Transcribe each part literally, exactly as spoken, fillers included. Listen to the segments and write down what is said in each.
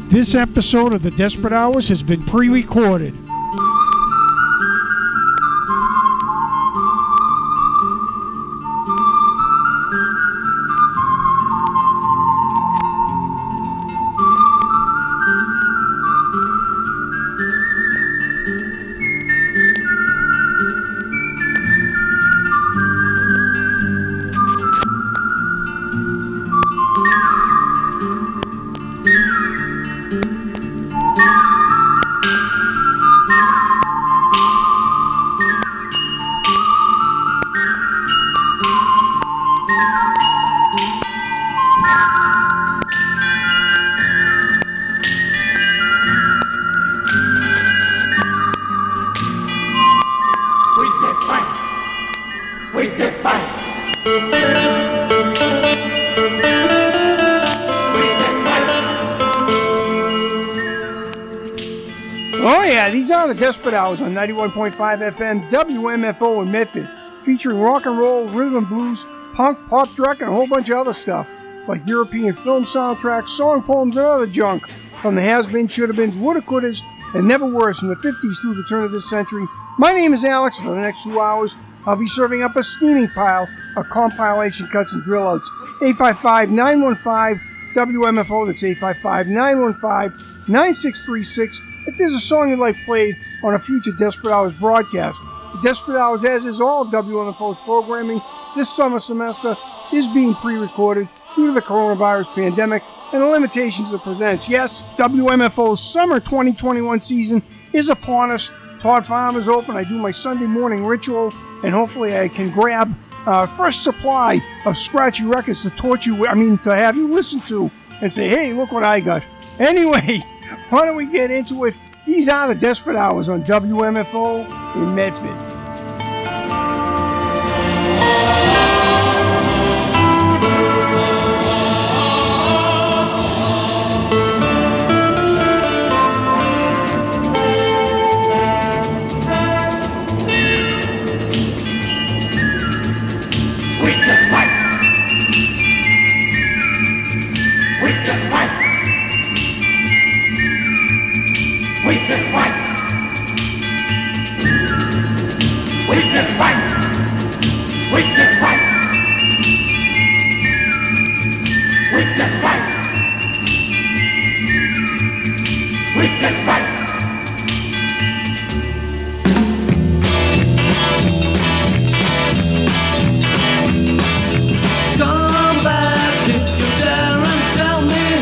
This episode of The Desperate Hours has been pre-recorded. The Desperate Hours on ninety-one point five F M W M F O in Medford, featuring rock and roll, rhythm and blues, punk, pop, rock, and a whole bunch of other stuff, like European film soundtracks, song poems, and other junk from the has-been, should-have-beens, woulda-couldas, and never-weres from the fifties through the turn of this century. My name is Alex. For the next two hours, I'll be serving up a steaming pile of compilation cuts and drill-outs. eight five five, nine one five, W M F O, that's eight five five, nine one five, nine six three six. If there's a song you'd like played on a future Desperate Hours broadcast. The Desperate Hours, as is all W M F O's programming this summer semester, is being pre-recorded due to the coronavirus pandemic and the limitations it presents. Yes, W M F O's summer twenty twenty-one season is upon us. Todd Farm is open. I do my Sunday morning ritual, and hopefully I can grab a fresh supply of scratchy records to torture you, I mean, to have you listen to and say, hey, look what I got. Anyway, why don't we get into it? These are the Desperate Hours on W M F O in Medford. We can fight. We can fight. We can fight. We can fight. We can fight. We can fight. We can fight. Come back if you dare and tell me.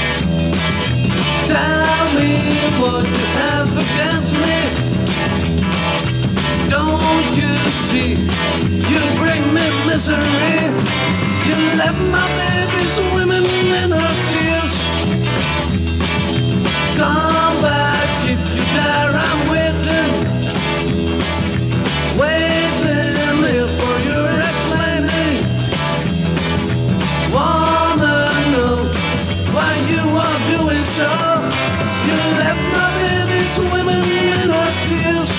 Tell me what you have against me. Don't you see, you bring me misery. You left my baby swimming in her tears. Come back if you dare, I'm waiting. Waiting here for your explaining. Wanna know why you are doing so. You left my baby swimming in her tears.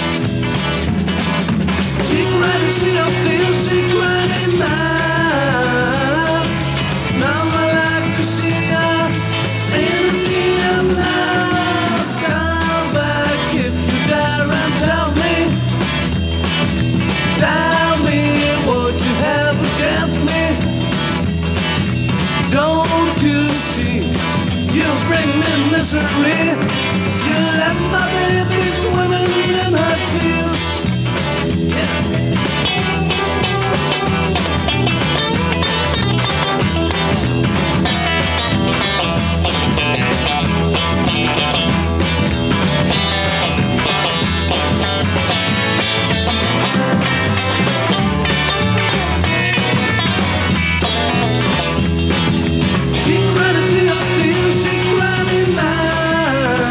She cried to see her tears, she cried enough. Now I like to see her in the sea of love. Come back if you dare and tell me. Tell me what you have against me. Don't you see, you bring me misery. You left my baby swimming in her tears. Yeah. She cried to see her tears, she cried enough.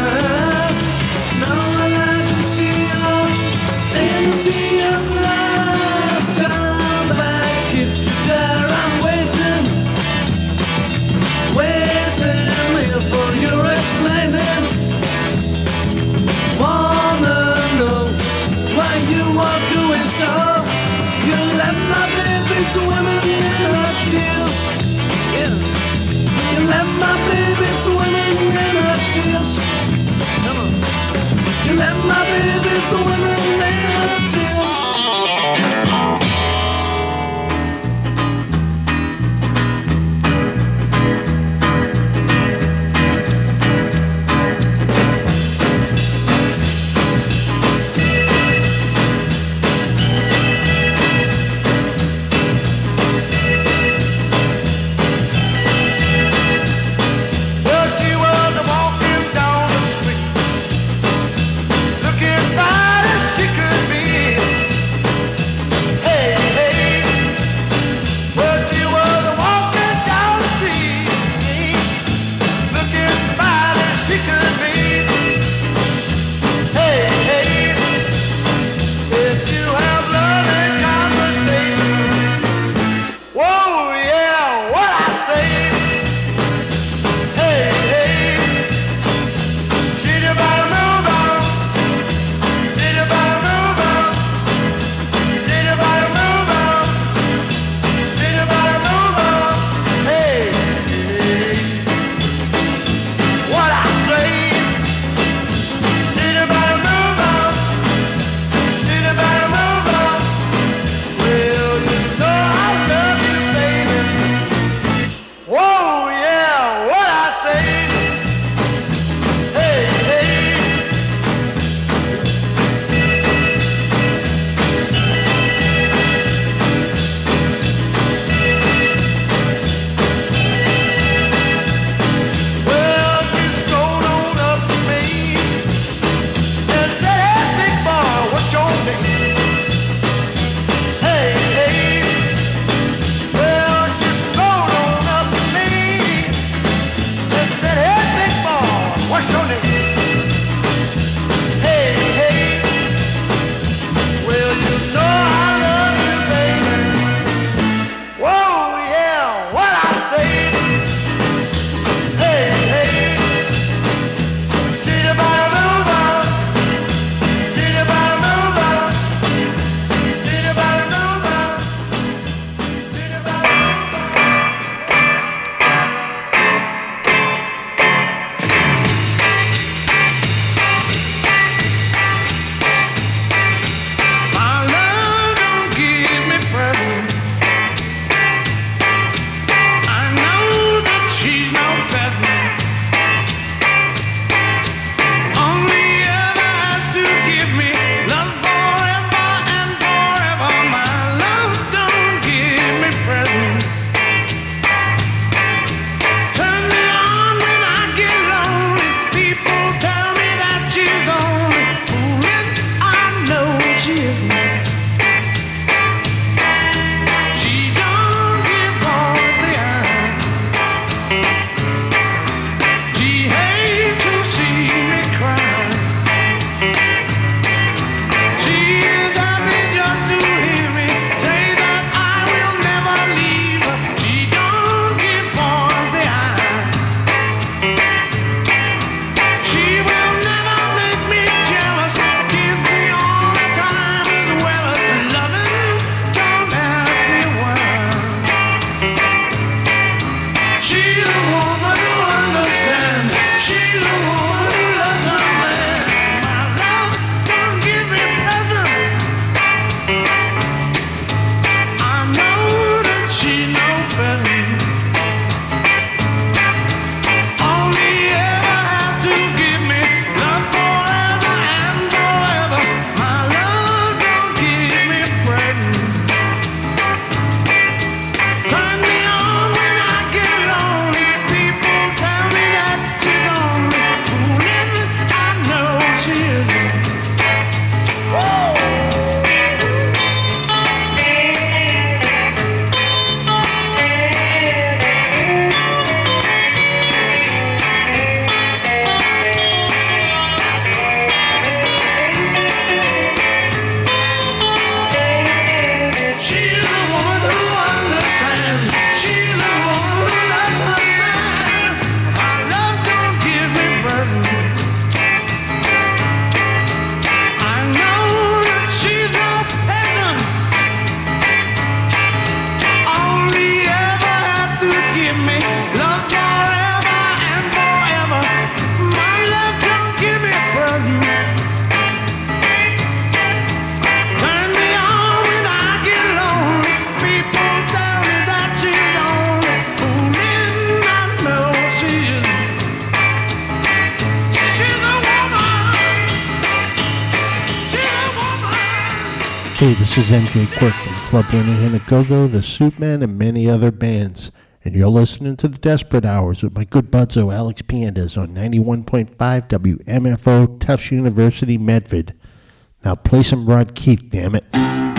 Hey, this is M J Quirk from Club Birmingham at Go-Go, the Suitmen, and many other bands. And you're listening to the Desperate Hours with my good budzo Alex Piandes on ninety-one point five W M F O, Tufts University, Medford. Now play some Rod Keith, damn it.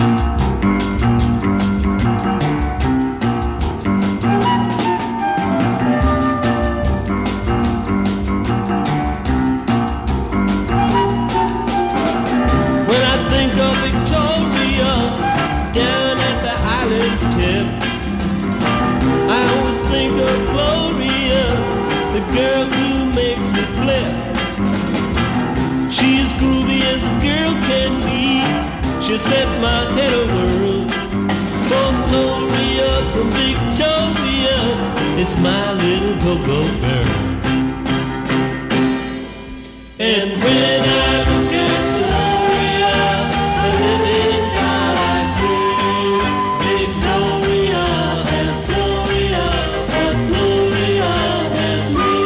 She set my head a whirl. For Gloria from Victoria, it's my little go-go girl. And when I look at Gloria, the living God I see, Victoria has Gloria, but Gloria has me.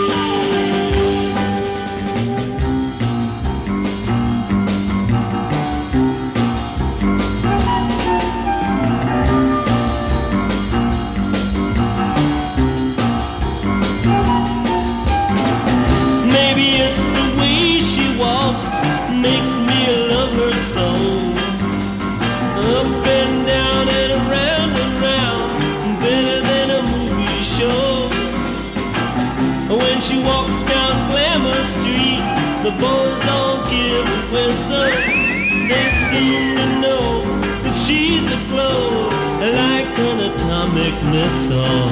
The boys all give a whistle. They seem to know that she's a glow like an atomic missile.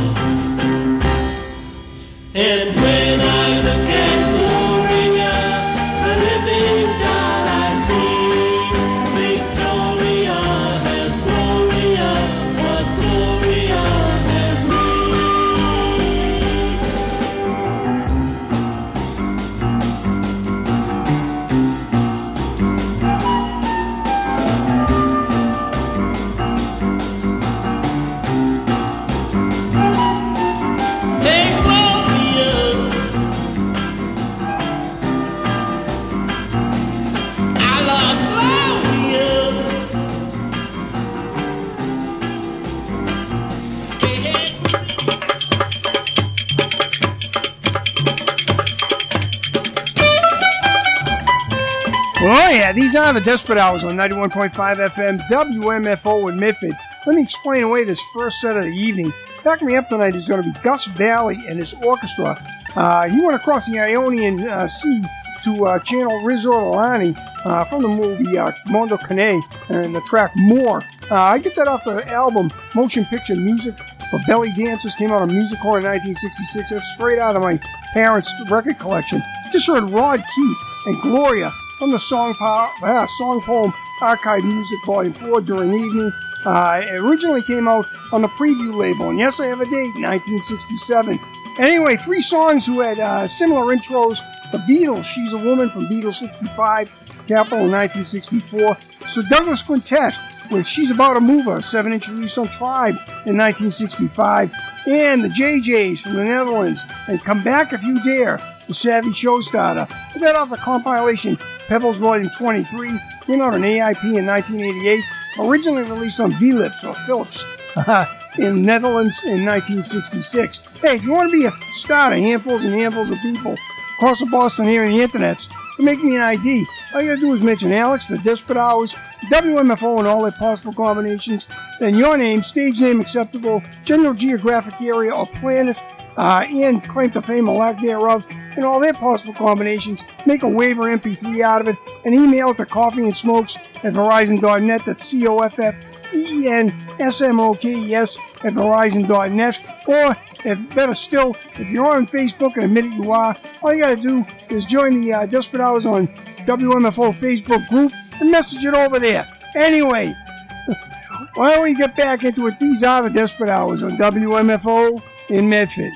And when I look at Gloria, the living God I see, Victoria has Gloria, what Gloria has me. Oh yeah, these are the Desperate Hours on ninety-one point five F M W M F O in Medford. Let me explain away this first set of the evening. Backing me up tonight is going to be Gus Valley and his orchestra. Uh, he went across the Ionian uh, Sea to uh, channel Riz Ortolani uh, from the movie uh, Mondo Cane and the track More. Uh, I get that off the album Motion Picture Music for Belly Dancers. Came out on Music Hall in nineteen sixty-six. That's straight out of my parents' record collection. Just heard Rod Keith and Gloria from the song, po- uh, song poem Archive Music Volume four during the evening. Uh, it originally came out on the Preview label, and yes, I have a date, nineteen sixty-seven. Anyway, three songs who had uh, similar intros. The Beatles, She's a Woman from Beatles sixty-five, Capitol in nineteen sixty-four. So Douglas Quintet with She's About to Move Her, seven inch release on Tribe in nineteen sixty-five. And the J Js from the Netherlands, and Come Back If You Dare, the Savvy Showstarter. Put that off the compilation Pebbles Volume twenty-three, came out on A I P in nineteen eighty-eight, originally released on V-Lips or Philips in Netherlands in nineteen sixty-six. Hey, if you want to be a starter, handfuls and handfuls of people across the Boston area and the internets to make me an I D, all you gotta do is mention Alex, the Desperate Hours, W M F O and all their possible combinations, then your name, stage name acceptable, general geographic area or planet, uh, and claim to fame or lack thereof, and all their possible combinations. Make a waiver M P three out of it, and email it to coffee and smokes at verizon dot net. That's C O F F E E N S M O K E S at verizon dot net. Or, if better still, if you're on Facebook and admit it you are, all you gotta do is join the uh, Desperate Hours on W M F O Facebook group and message it over there. Anyway, why don't we get back into it? These are the Desperate Hours on W M F O in Medford.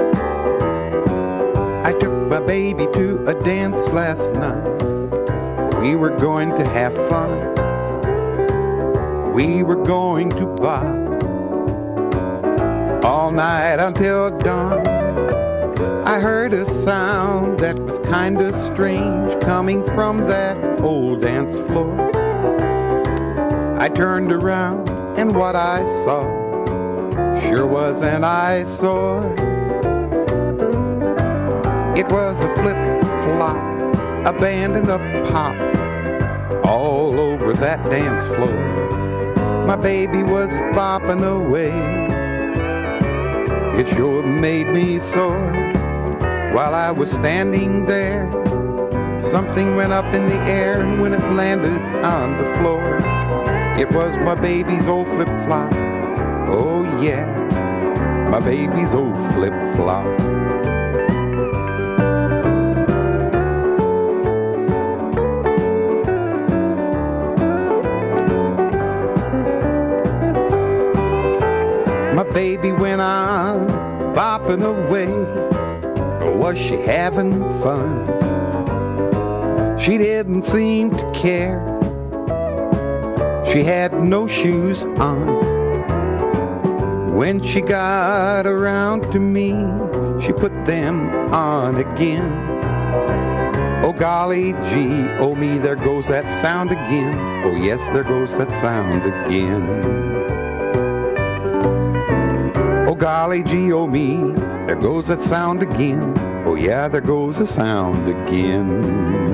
I took my baby to a dance last night. We were going to have fun. We were going to bop all night until dawn. I heard a sound that was kinda strange coming from that old dance floor. I turned around and what I saw sure was an eyesore. It was a flip-flop, a band and a pop all over that dance floor. My baby was bopping away. It sure made me sore. While I was standing there, something went up in the air, and when it landed on the floor, it was my baby's old flip-flop. Oh yeah, my baby's old flip-flop. My baby went on bopping away. Was she having fun? She didn't seem to care. She had no shoes on. When she got around to me, she put them on again. Oh golly gee, oh me, there goes that sound again. Oh yes, there goes that sound again. Oh golly gee, oh me, there goes that sound again. Oh yeah, there goes the sound again.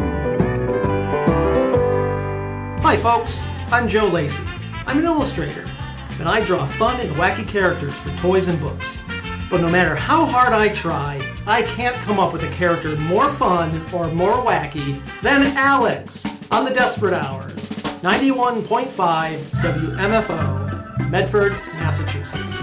Hi folks, I'm Joe Lacey. I'm an illustrator, and I draw fun and wacky characters for toys and books. But no matter how hard I try, I can't come up with a character more fun or more wacky than Alex on the Desperate Hours, ninety-one point five W M F O, Medford, Massachusetts.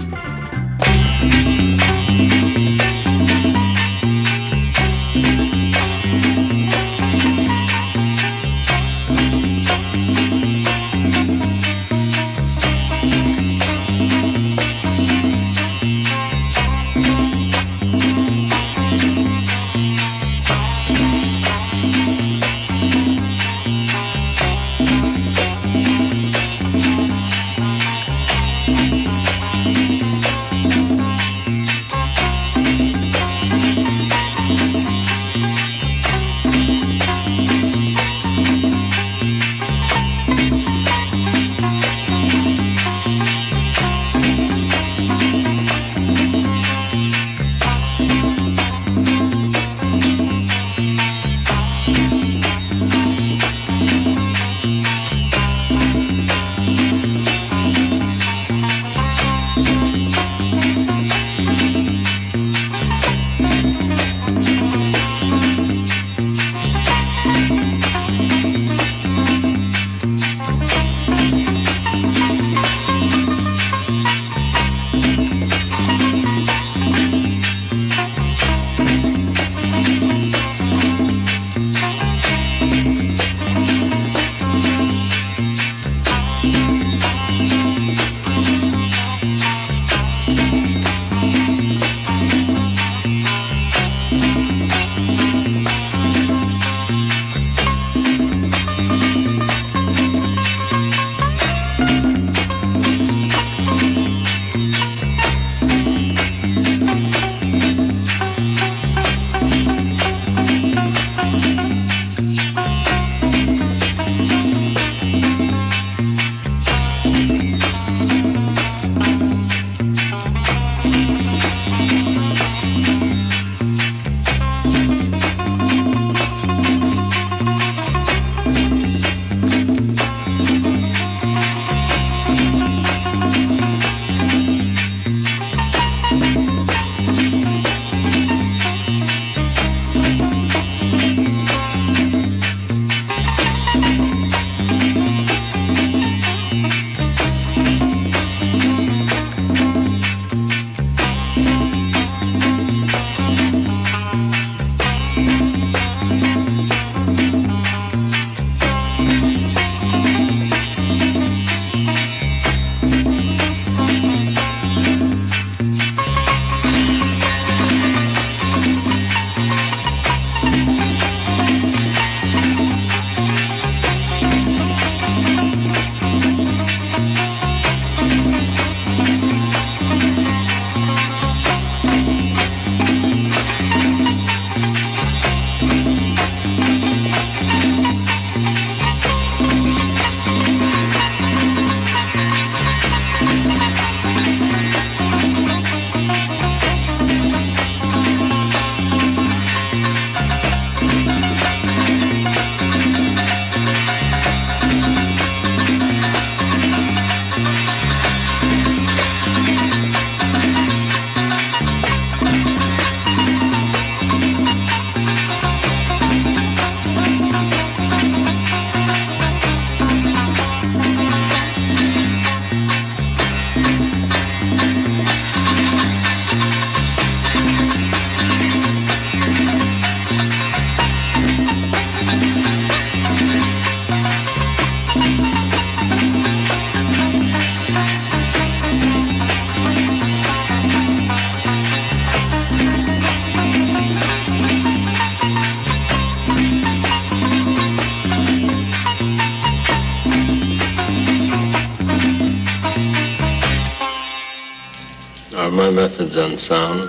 my method's unsound.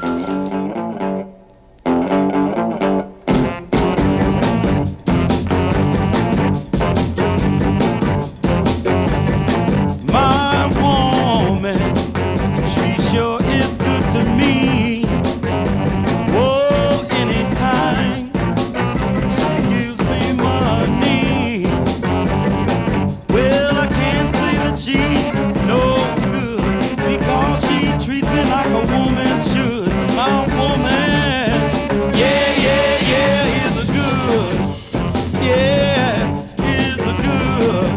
My woman, she sure is good to me. Oh, anytime she gives me money. Well, I can't say that she's no good because she treats me like a woman should. My woman, yeah, yeah, yeah, is a good. Yes, is a good.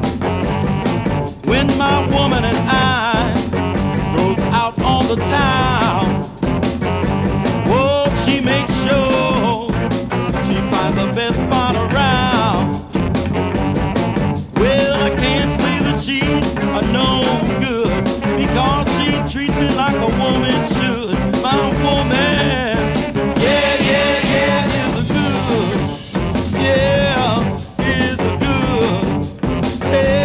When my woman and I goes out on the town, oh, she makes sure she finds the best spot around. Well, I can't say that she's a no good because she treats me like a woman should. My woman, yeah, yeah, yeah, is a good. Yeah, is a good. Hey.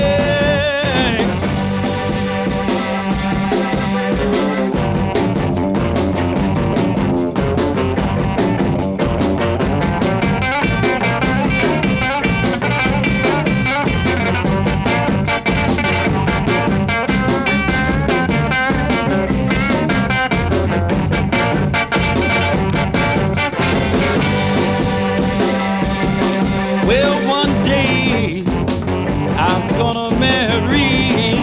Well, one day I'm gonna marry,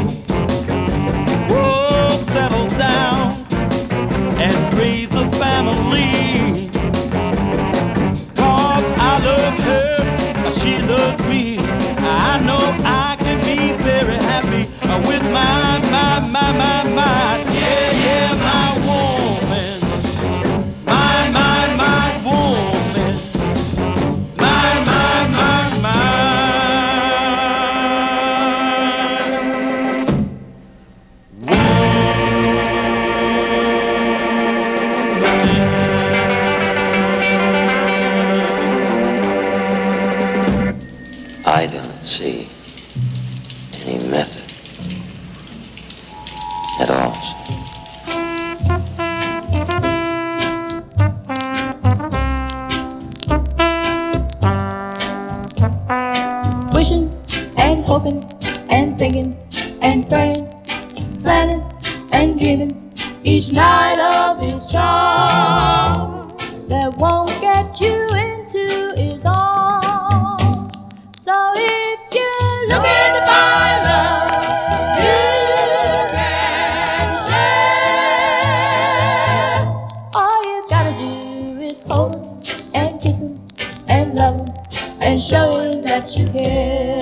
oh, settle down and raise a family. Cause I love her, she loves me. I know I can be very happy with my, my, my, my, my, yeah, yeah, my woman. My, my, my woman. My, my, my, my. I don't see any method at all. Wishing and hoping and thinking and praying, planning and dreaming each night of his charm that won't get you into his arms. So if you're looking to find love, you can share. All you gotta do is hold him and kiss him and love him and show him that you care.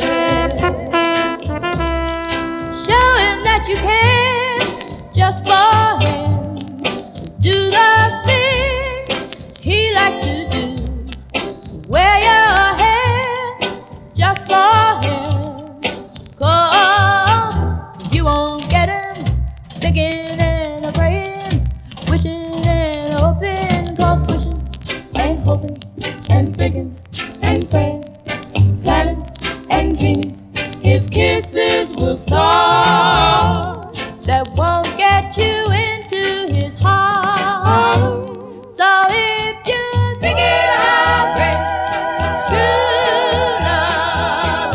Show him that you care just for him. Do the thing he likes to do. Wear your hair just for him. Cause you won't get him thinking and a praying, wishing and hoping. Cause wishing and hoping and thinking and praying, planning and dreaming, his kisses will start that won't get you into his heart. So if you're thinking how great true love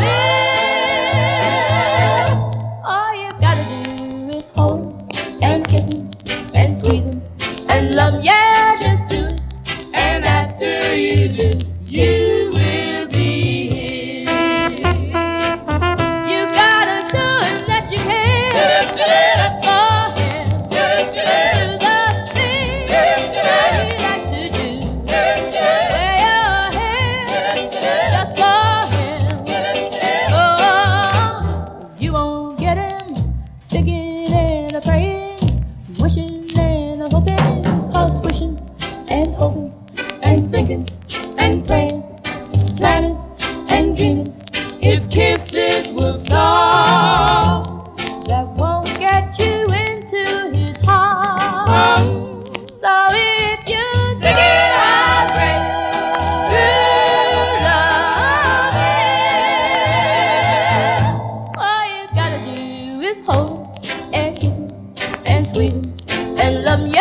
is, all you gotta do is hold him and kiss him and squeeze him and love him. Yeah, just do it. And after you do, you will be his. You gotta show him that you care just for him. Do the thing that he likes to do. Wear your hair just for him. Oh, you won't get him thinking and a praying, wishing and a hoping. Cause wishing and hoping and thinking and praying, planning and dreaming, his kisses will start that won't get you into his heart. So if you're thinking how great true love is, all you gotta do is hold him and kiss him and squeeze him and love him.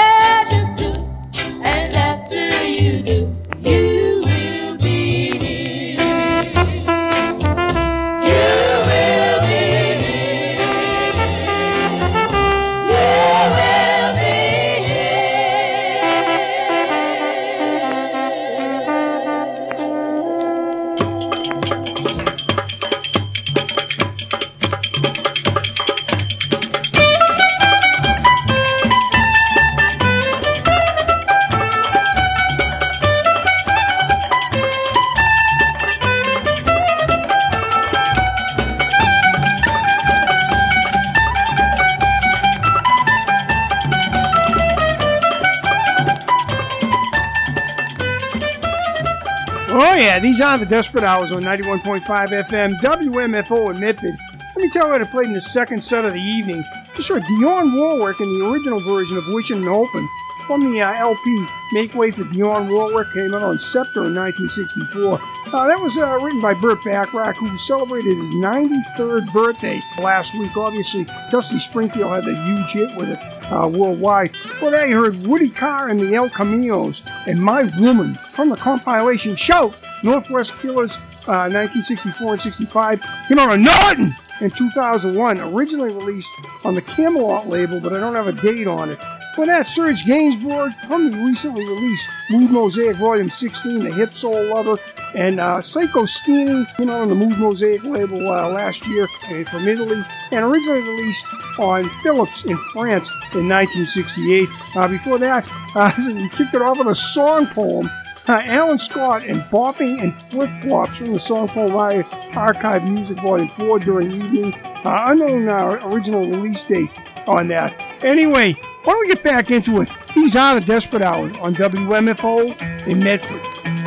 Oh yeah, these are the Desperate Hours on ninety-one point five F M, W M F O in Medford. Let me tell you what I played in the second set of the evening. Just heard Dionne Warwick in the original version of Wishing and Hoping from the uh, L P Make Way for Dionne Warwick, came out on Scepter in nineteen sixty-four. Uh, that was uh, written by Burt Bacharach, who celebrated his ninety-third birthday last week. Obviously, Dusty Springfield had a huge hit with it uh, worldwide. Well, there you heard Woody Carr and the El Caminos and My Woman from the compilation Shout! Northwest Killers, uh, nineteen sixty-four and sixty-five. Came out on Norton in two thousand one. Originally released on the Camelot label, but I don't have a date on it. For that, Serge Gainsbourg from the recently released Mood Mosaic Volume sixteen, The Hip Soul Lover, and uh, Psycho Stini came out on the Mood Mosaic label uh, last year and from Italy, and originally released on Philips in France in nineteen sixty-eight. Uh, before that, uh, we kicked it off with a song poem. Uh, Alan Scott and Bopping and Flip Flops from the song poem Archive Music Volume four during the evening. Uh, unknown uh, original release date on that. Anyway, why don't we get back into it? These are the Desperate Hours on W M F O in Medford.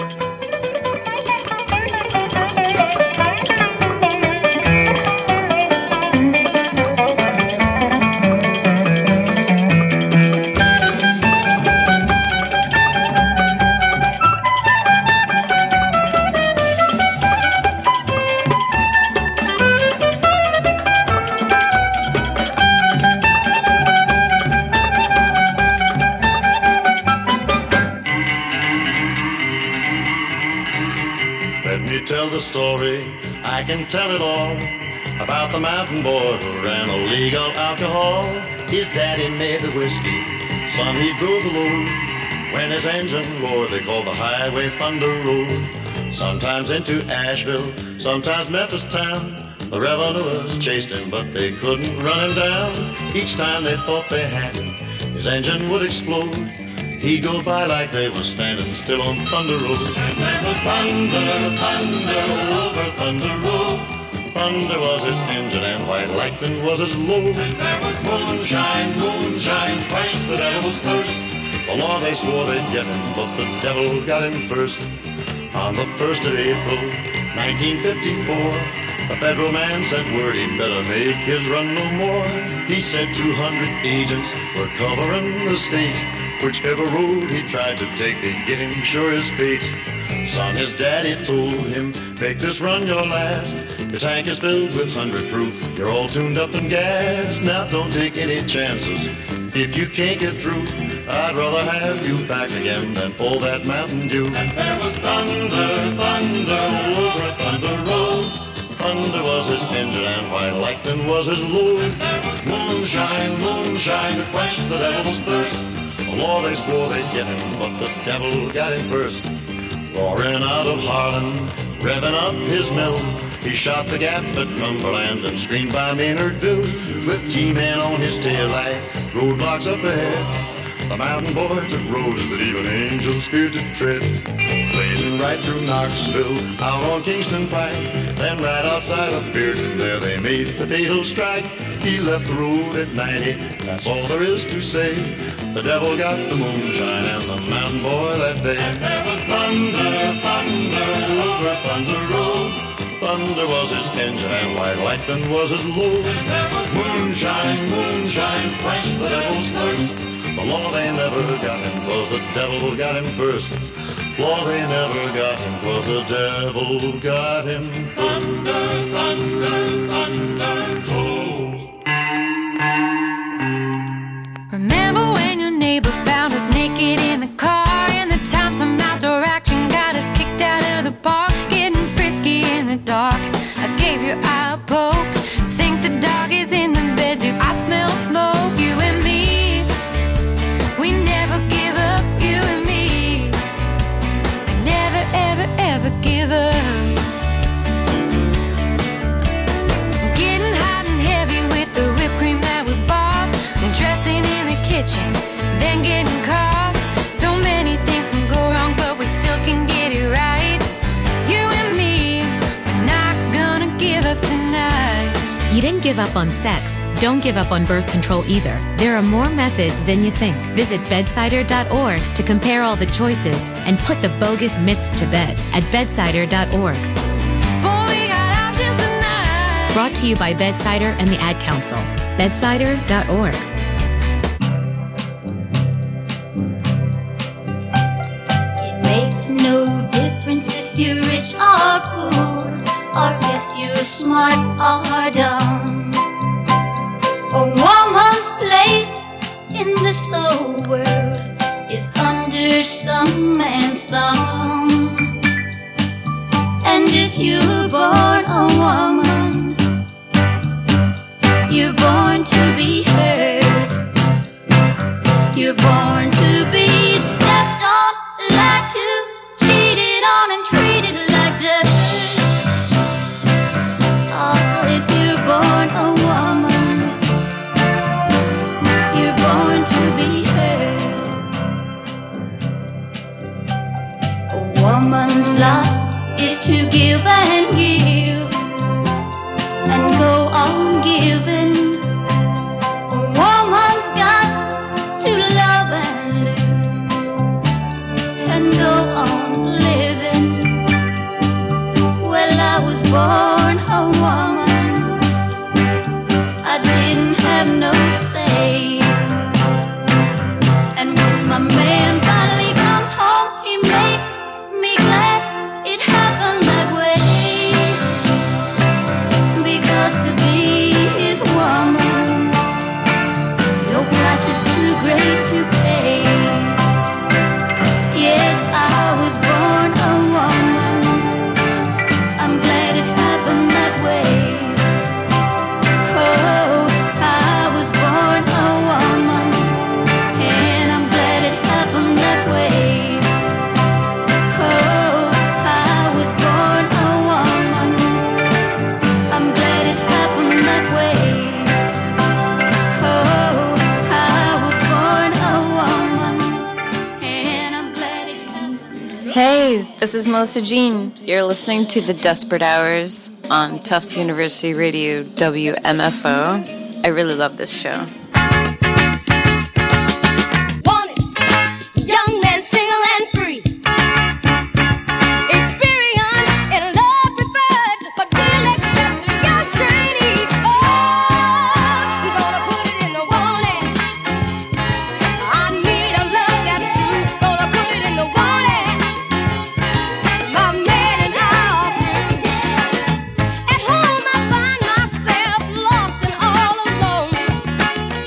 Story, I can tell it all about the mountain boy who ran illegal alcohol. His daddy made the whiskey, son he drove the load. When his engine roared, they called the highway Thunder Road. Sometimes into Asheville, sometimes Memphis town. The revenuers chased him, but they couldn't run him down. Each time they thought they had him, his engine would explode. He'd go by like they were standing still on Thunder Road. And there was thunder, thunder over Thunder Road. Thunder was his engine and white lightning was his load. And there was moonshine, moonshine, quenched the devil's thirst. The law they swore they'd get him, but the devil got him first. On the first of April, nineteen fifty-four, the federal man sent word he'd better make his run no more. He said two hundred agents were covering the state. Whichever road he tried to take, they'd get him sure as fate. Son, his daddy told him, make this run your last. Your tank is filled with hundred proof, you're all tuned up and gassed. Now don't take any chances, if you can't get through. I'd rather have you back again than all that Mountain Dew. And there was thunder, thunder over Thunder Road. Thunder was his engine and white lightning was his load. And there was moonshine, moonshine to quench the devil's thirst. The law they swore they'd get him, but the devil got him first. Roaring out of Harlan, revving up his mill, he shot the gap at Cumberland and screamed by Maynardville. With G-Man on his taillight, roadblocks up ahead, the mountain boy took roads that even angels feared to tread. Blazing right through Knoxville, out on Kingston Pike, then right outside of Bearden, there they made the fatal strike. He left the road at ninety, that's all there is to say. The devil got the moonshine and the mountain boy that day. And there was thunder, thunder over Thunder Road. Thunder was his engine and white lightning was his load. And there was moonshine, moonshine, quenched the devil's thirst. The law they never got him, 'cause the devil got him first. Law they never got him, 'cause the devil got him first. Thunder, thunder, thunder, oh. Remember when your neighbor found us naked in the car, and the time some outdoor action got us kicked out of the park, getting frisky in the dark. I gave your eye a poke, think the dog is in the bed too. I smell smoke, you and me. We never give up, you and me. I never, ever, ever give up. Getting hot and heavy with the whipped cream that we bought, and dressing in the kitchen, then getting caught. So many things can go wrong, but we still can get it right. You and me, we're not gonna give up tonight. You didn't give up on sex, don't give up on birth control either. There are more methods than you think. Visit bedsider dot org to compare all the choices and put the bogus myths to bed at bedsider dot org. Brought to you by Bedsider and the Ad Council. bedsider dot org. It makes no difference if you're rich or poor, or if you're smart or dumb. A woman's place in this whole world is under some man's thumb. And if you're born a woman, you're born to be hurt. You're born to be stepped on, lied to, cheated on, and treated like dirt. Oh, if you're born a woman, you're born to be hurt. A woman's lot is to give and give, and go on giving. A woman's got to love and lose, and go on living. Well, I was born a woman, I didn't have no say. And when my man finally comes home, he makes me glad it happened that way. Because to be his woman, no price is too great to pay. Yes, I was born a woman, I'm glad it happened that way. Oh, I was born a woman, and I'm glad it happened that way. Oh, I was born a woman, I'm glad it happened that way. Oh, I was born a woman, and I'm glad it happened. Hey, this is Melissa Jean. You're listening to The Desperate Hours on Tufts University Radio W M F O. I really love this show. Wanted, young man, single and free. Experience in love preferred, but we'll accept a young trainee. Oh, we're gonna put it in the warning. I need a love that's true. Gonna put it in the warning. My man and I are through. At home I find myself lost and all alone.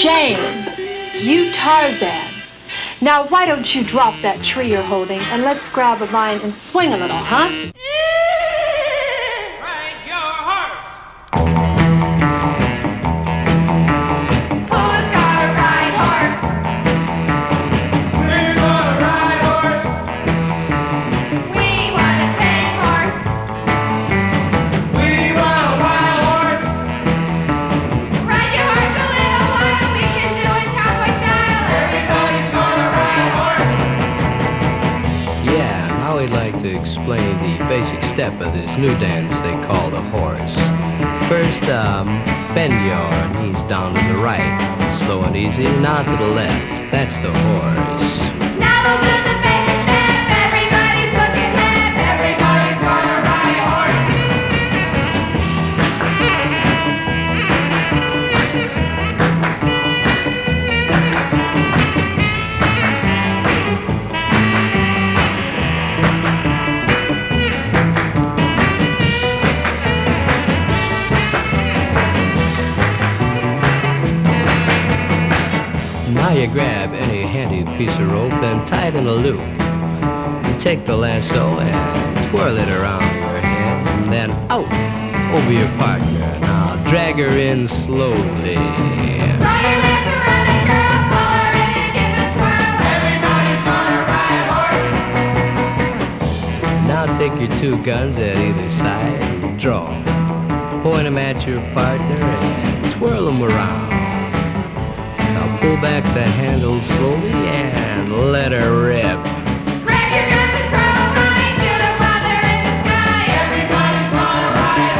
shame. You Tarzan. Now, why don't you drop that tree you're holding and let's grab a vine and swing a little, huh? Explain the basic step of this new dance they call the horse. First, um, bend your knees down to the right, slow and easy, now to the left. That's the horse. Now we'll do the basic step. Everybody's looking left. Everybody's gonna ride Now you grab any handy piece of rope and tie it in a loop. You take the lasso and twirl it around your head and then out over your partner. Now drag her in slowly. Throw your lasso around that girl, pull her in and give it a twirl. Everybody's gonna ride horse. Now take your two guns at either side and draw. Point them at your partner and twirl them around. Pull back the handle slowly and let her rip. Grab your guns and throw them high, shoot them while they're in the sky. Everybody's gonna ride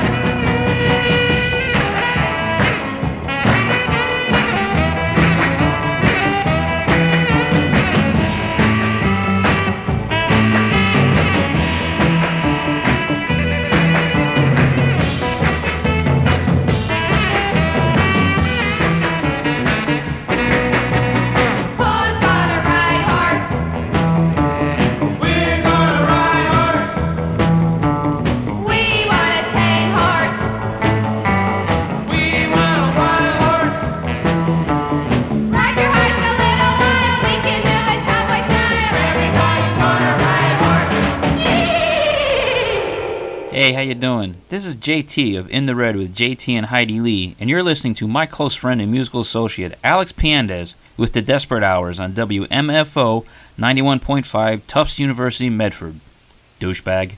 Hey, how you doing? This is J T of In the Red with J T and Heidi Lee, and you're listening to my close friend and musical associate Alex Piandez with the Desperate Hours on W M F O ninety-one point five Tufts University, Medford. Douchebag.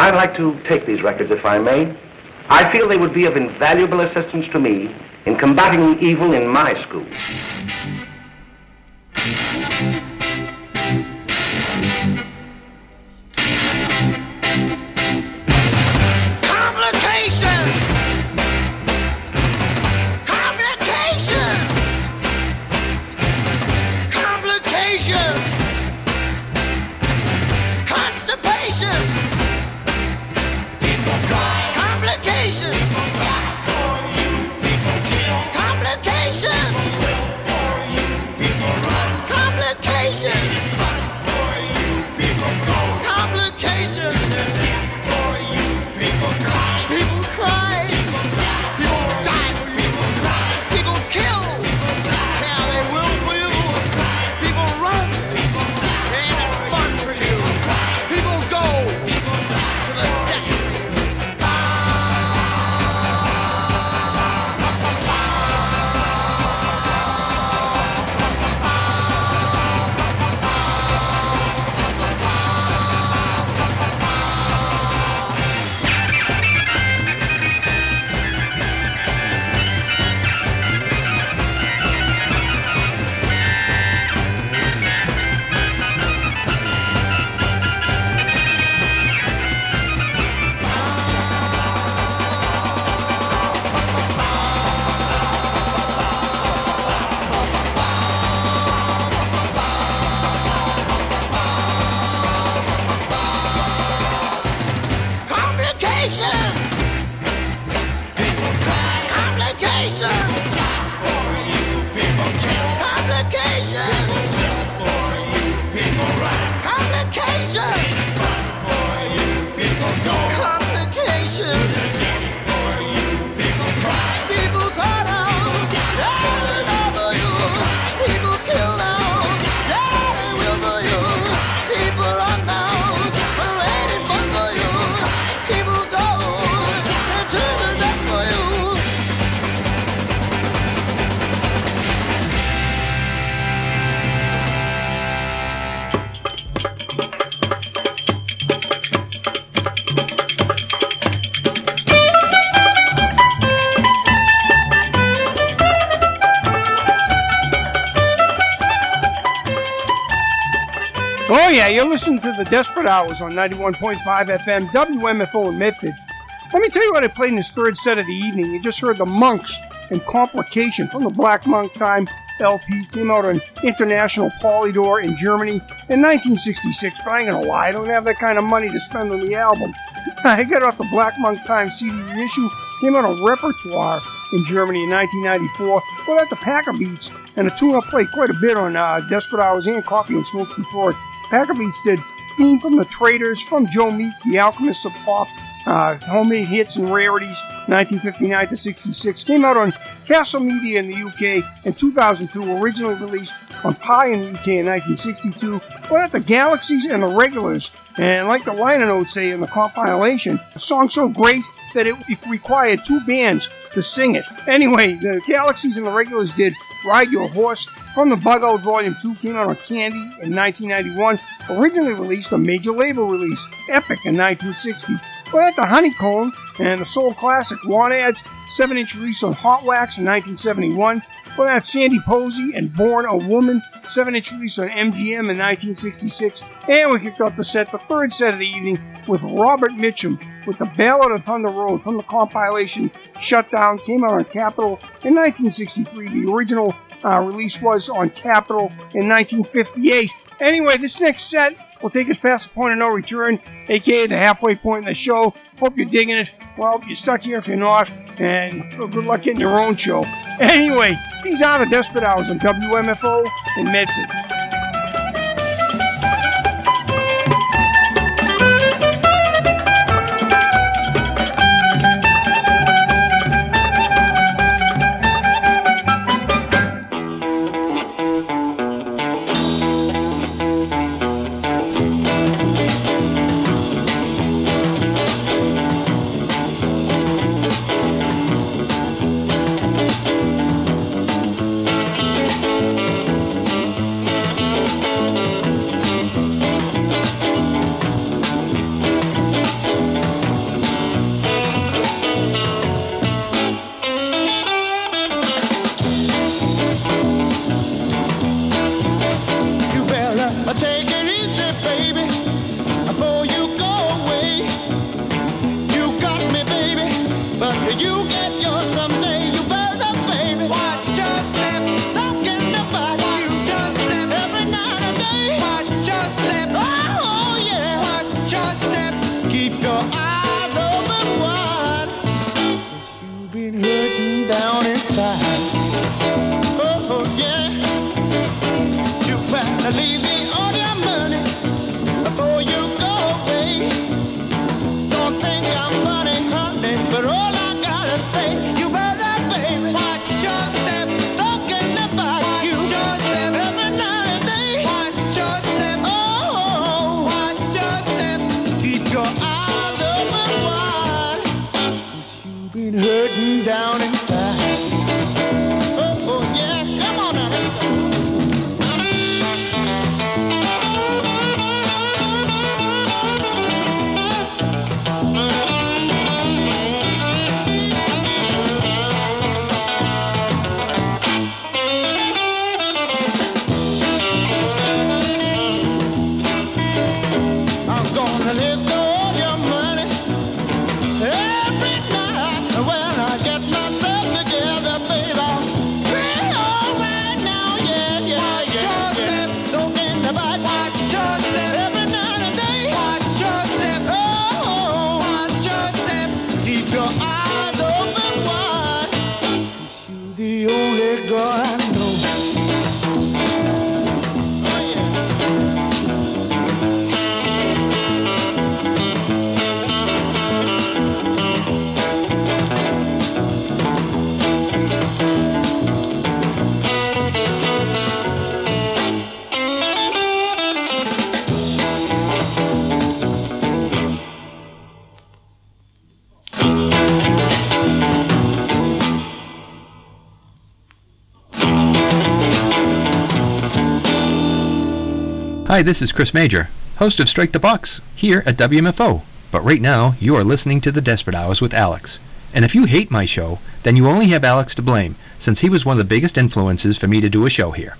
I'd like to take these records, if I may. I feel they would be of invaluable assistance to me in combating evil in my school. Complication! Complication! Complication! Constipation! People cry. Complication! People die for you. People kill. Complication! People will for you. People run. Complication! Run for you. People go. Complication! To their death for you. People cry. People cry. People die. People die for you. People cry. People kill. People die. Yeah, they will for you. People cry. People run. People die. Ain't it fun for you? People cry. People go. People die. To the death for you. Complication! People cry. Complication! People die for you. People kill. Complication! People will for you. People run. Complication! People run for you. People go. Complication! To the death for you. People cry. People cry now. Yeah, they love for you. People kill now. Yeah, they will for you. People run now. We're waiting for you. People go to the death for you. Oh yeah, you're listening to the Desperate Hours on ninety-one point five F M, W M F O in Medford. Let me tell you what I played in this third set of the evening. You just heard the Monks and Complication from the Black Monk Time L P. Came out on International Polydor in Germany in nineteen sixty-six, but I ain't gonna lie, I don't have that kind of money to spend on the album. I got off the Black Monk Time C D reissue, came out on Repertoire in Germany in nineteen ninety-four. Well, at the Packer Beats, and a tune I played quite a bit on uh, Desperate Hours and Coffee and Smoke before it. Packer Beats did Theme from the Traders, from Joe Meek, The Alchemists of Pop, uh, Homemade Hits and Rarities, nineteen fifty-nine to sixty-six. Came out on Castle Media in the U K in two thousand two, originally released on Pi in the U K in nineteen sixty-two. But at the Galaxies and the Regulars, and like the liner notes say in the compilation, the song's so great that it, it required two bands to sing it. Anyway, the Galaxies and the Regulars did Ride Your Horse from the Bug Out Volume two, came out on Candy in nineteen ninety-one, originally released a major label release, Epic, in nineteen sixty. Well, at the Honeycomb and the Soul Classic Wanads, seven inch release on Hot Wax in nineteen seventy-one. Well, that's Sandy Posey and Born a Woman, seven inch release on M G M in nineteen sixty-six. And we kicked off the set, the third set of the evening, with Robert Mitchum with the Ballad of Thunder Road from the compilation Shutdown. Came out on Capitol in nineteen sixty-three. The original uh, release was on Capitol in nineteen fifty-eight. Anyway, this next set will take us past the point of no return, aka the halfway point in the show. Hope you're digging it. Well, you're stuck here if you're not, and good luck getting your own show. Anyway, these are the Desperate Hours on W M F O in Medford. Hi, this is Chris Major, host of Strike the Box, here at W M F O. But right now, you are listening to The Desperate Hours with Alex. And if you hate my show, then you only have Alex to blame, since he was one of the biggest influences for me to do a show here.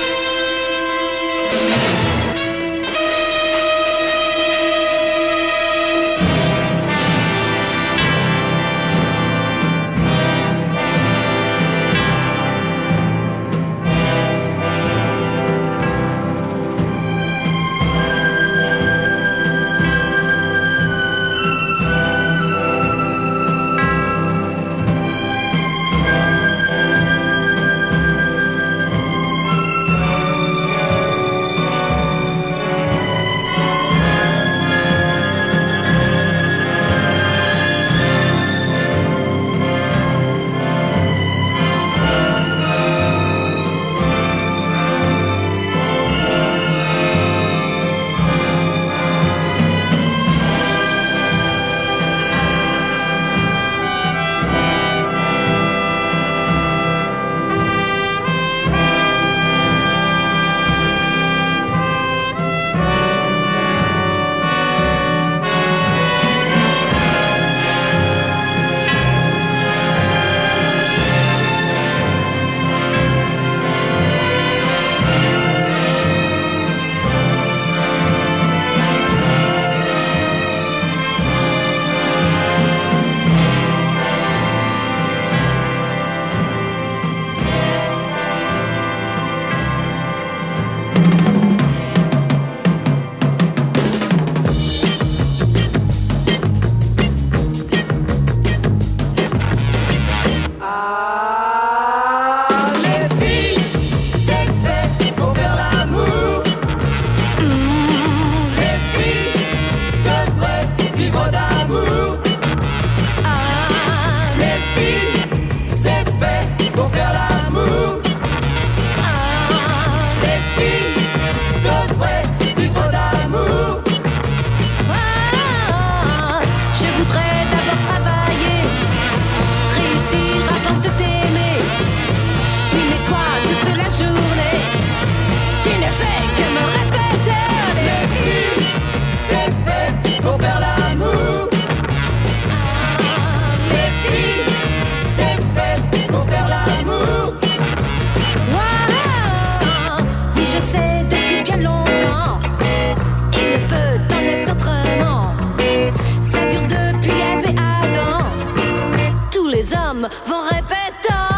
Vont répétant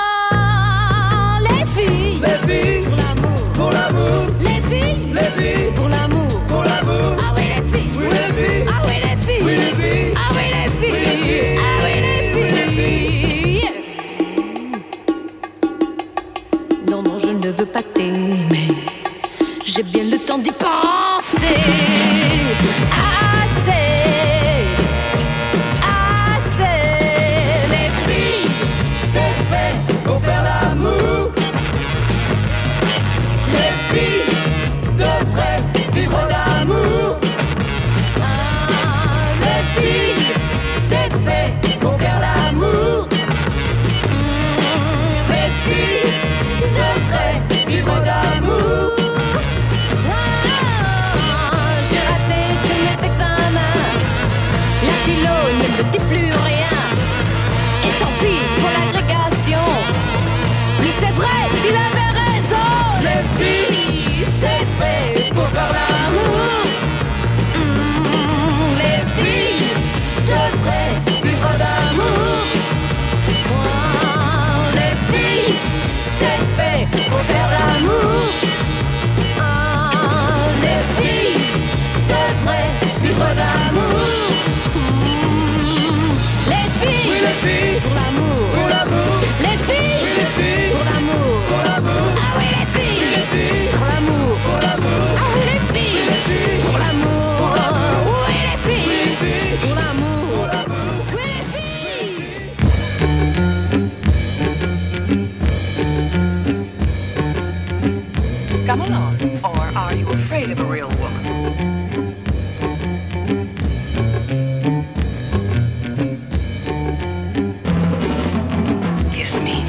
les filles, les filles, pour l'amour, pour l'amour, les filles, les filles, pour l'amour, pour l'amour, ah oui les filles, oui les filles, ah oui les filles, oui les filles, ah oui les filles, oui les filles, ah oui les filles. Non non je ne veux pas t'aimer, j'ai bien le temps d'y penser. Assez. Pour faire l'amour, les filles devraient vivre d'amour. Ah, les filles, c'est fait pour faire l'amour. Mmh, les filles devraient vivre d'amour. ah, j'ai raté tous mes examens, la philo ne me dit plus rien. Et tant pis pour l'agrégation. Oui c'est vrai, tu avais raison. Les filles, c'est fait pour faire l'amour. Mmh, les filles devraient vivre d'amour. oh, les filles, C'est fait pour faire l'amour. oh, Les filles devraient vivre d'amour. mmh, les filles, Oui les filles, pour l'amour, pour l'amour. les filles, Oui les filles, pour l'amour, pour l'amour. ah oui les filles, Oui les filles, pour l'amour, pour l'amour. ah oui les filles, Oui les filles, pour l'amour, pour l'amour. oui les filles, Oui les filles, pour l'amour, pour l'amour. oui les filles. Come along, or are you afraid of a real woman? Kiss me.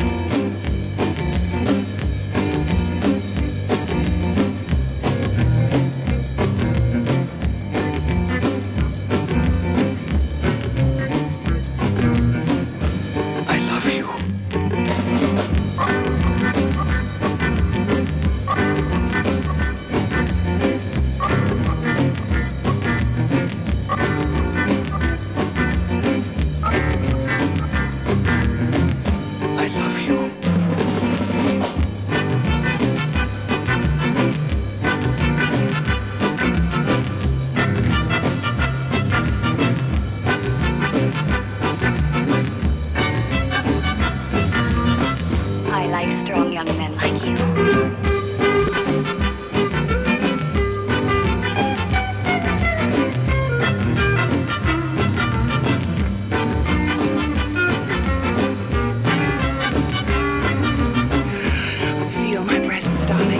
feel my breasts, darling.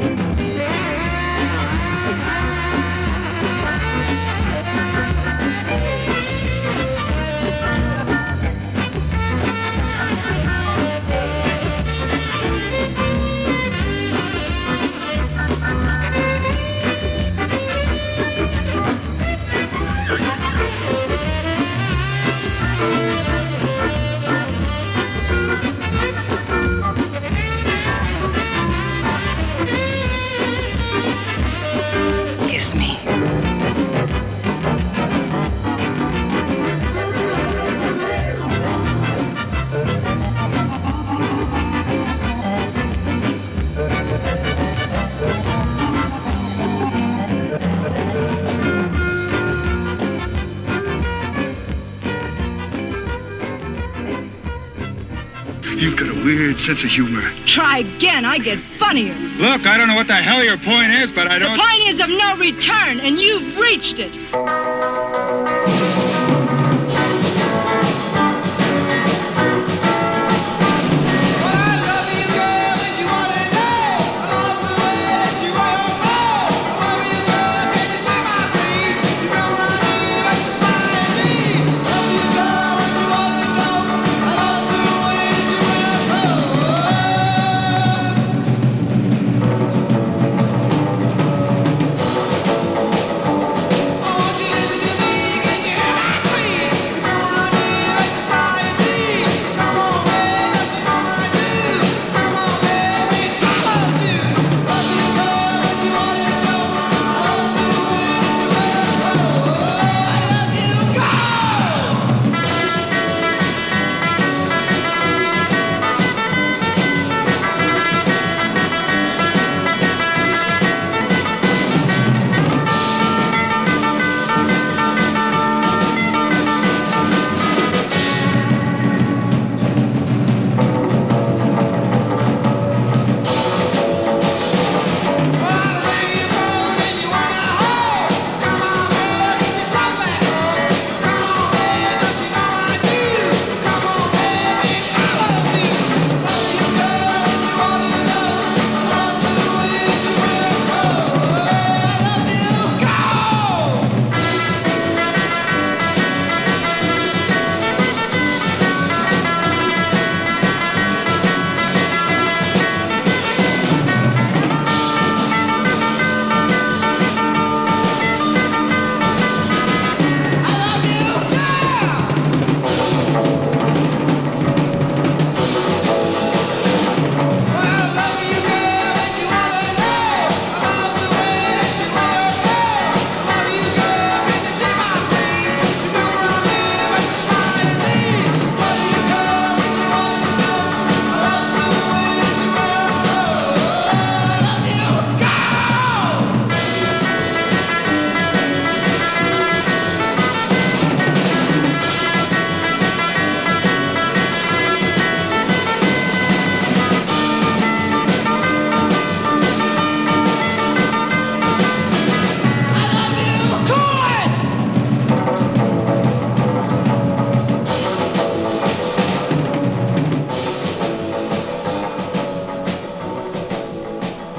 Kiss me. You've got a weird sense of humor. Try again, I get funnier. Look, I don't know what the hell your point is, but I The don't... point is of no return, and you've reached it.